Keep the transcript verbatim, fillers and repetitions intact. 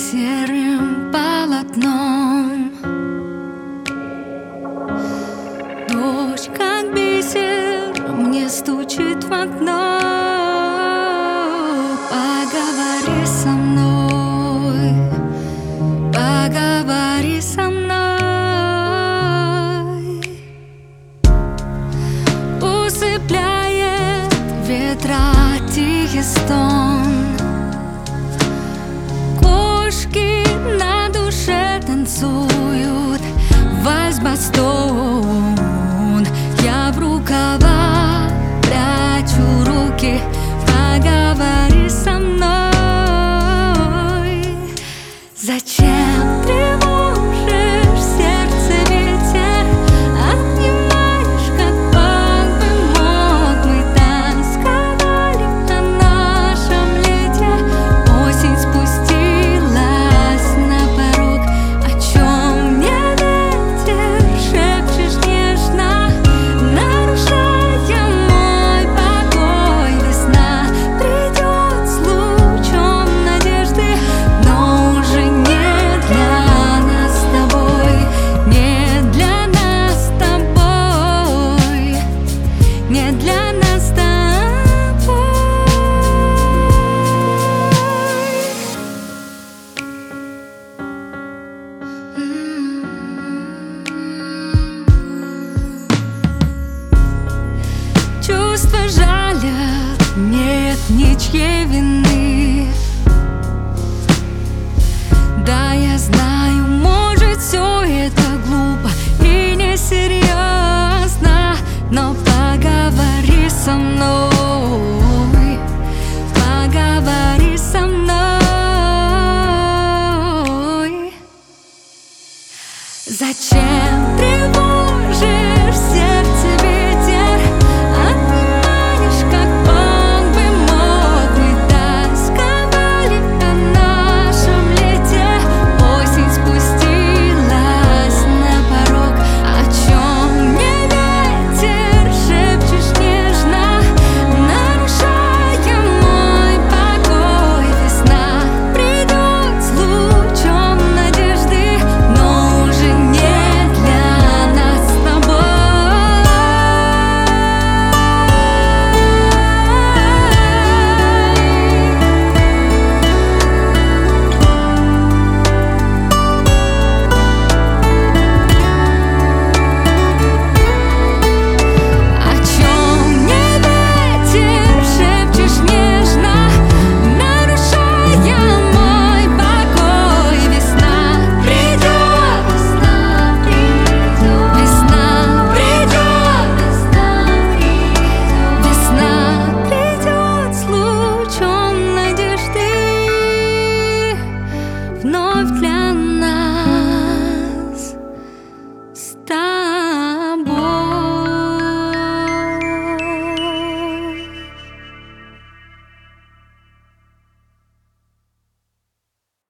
серым полотном. Дождь, как бисер, мне стучит в окно. Поговори со мной, поговори со мной. Усыпляет ветра тихий стон. Кошки на душе танцуют вальс-бастон. Я в рукава прячу руки. Поговори со мной. Зачем тревожишь сердце ветер? Обнимаешь, как он бы мог. Мы тосковали о нашем лете. Осень спустилась на порог. О чем мне ветер шепчешь нежно, нарушая мой покой? Весна придет с лучом надежды, но уже не для нас с тобой, не для нас с тобой, не для нас с тобой. Чувства жалят, нет ничьей вины. Да, я знаю, может, все это глупо и несерьезно, но поговори со мной, поговори со мной. Зачем тревожишь